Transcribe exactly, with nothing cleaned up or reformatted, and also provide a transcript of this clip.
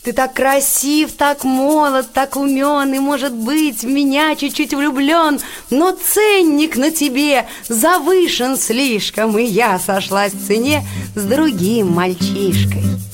Ты так красив, так молод, так умен, и, может быть, в меня чуть-чуть влюблен, но ценник на тебе завышен слишком, и я сошлась в цене с другим мальчишкой.